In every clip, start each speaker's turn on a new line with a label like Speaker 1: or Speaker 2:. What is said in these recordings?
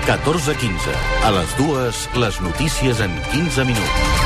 Speaker 1: 14:15. A les 2, les notícies en 15 minuts.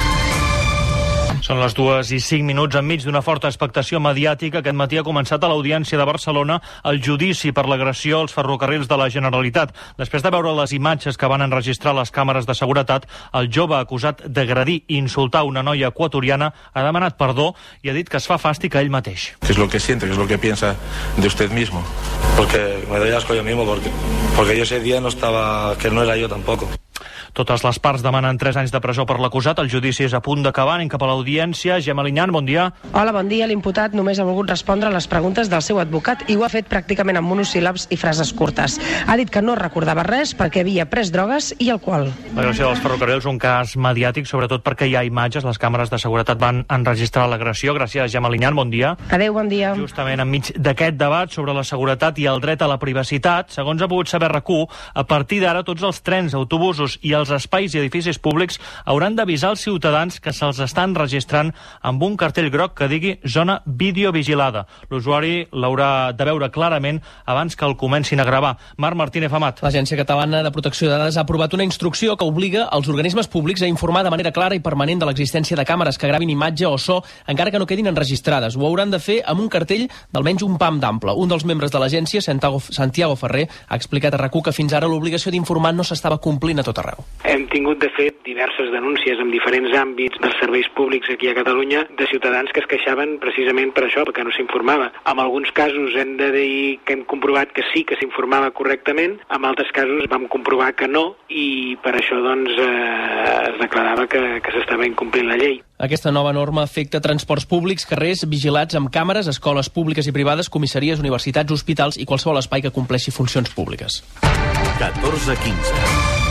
Speaker 2: Són les 2:05, enmig d'una forta expectació mediàtica. Aquest matí ha començat a l'Audiència de Barcelona el judici per l'agressió als ferrocarrils de la Generalitat. Després de veure les imatges que van enregistrar les càmeres de seguretat, el jove acusat d'agredir i insultar una noia equatoriana ha demanat perdó i ha dit que es fa fàstic a ell mateix.
Speaker 3: ¿Qué es lo que siente? ¿Qué es lo que piensa de usted mismo? Porque me doy asco yo mismo, porque yo ese día no estaba, que no era yo tampoco.
Speaker 2: Totes les parts demanen 3 anys de presó per l'acusat. El judici és a punt d'acabar. Anem cap a l'audiència. Gemma Linyán, bon dia.
Speaker 4: Hola, bon dia. L'imputat només ha volgut respondre a les preguntes del seu advocat i ho ha fet pràcticament amb monosíl·labs i frases curtes. Ha dit que no recordava res perquè havia pres drogues i alcohol.
Speaker 2: L'agressió dels ferrocarrils, un cas mediàtic, sobretot perquè hi ha imatges. Les càmeres de seguretat van enregistrar l'agressió. Gràcies, Gemma Linyán. Bon dia.
Speaker 4: Adéu, bon dia.
Speaker 2: Justament enmig d'aquest debat sobre la seguretat i el dret a la privacitat, segons ha pogut saber RAC1, a partir d'ara tots els trens, autobusos i els espais i edificis públics hauran d'avisar els ciutadans que se'ls està enregistrant amb un cartell groc que digui zona videovigilada. L'usuari l'haurà de veure clarament abans que el comencin a gravar. Marc Martínez Amat.
Speaker 5: L'Agència Catalana de Protecció de Dades ha aprovat una instrucció que obliga els organismes públics a informar de manera clara i permanent de l'existència de càmeres que gravin imatge o so, encara que no quedin enregistrades. Ho hauran de fer amb un cartell d'almenys un pam d'ample. Un dels membres de l'agència, Santiago Ferrer, ha explicat a RAC1 que fins ara l'obligació d'informar no s'estava complint a tot arreu.
Speaker 6: Hem tingut, de fet, diverses denúncies en diferents àmbits dels serveis públics aquí a Catalunya de ciutadans que es queixaven precisament per això, perquè no s'informava. En alguns casos hem de dir que hem comprovat que sí que s'informava correctament, en altres casos vam comprovar que no, i per això doncs es declarava que s'estava incomplint la llei.
Speaker 5: Aquesta nova norma afecta transports públics, carrers vigilats amb càmeres, escoles públiques i privades, comissaries, universitats, hospitals i qualsevol espai que compleixi funcions públiques.
Speaker 1: 14:15.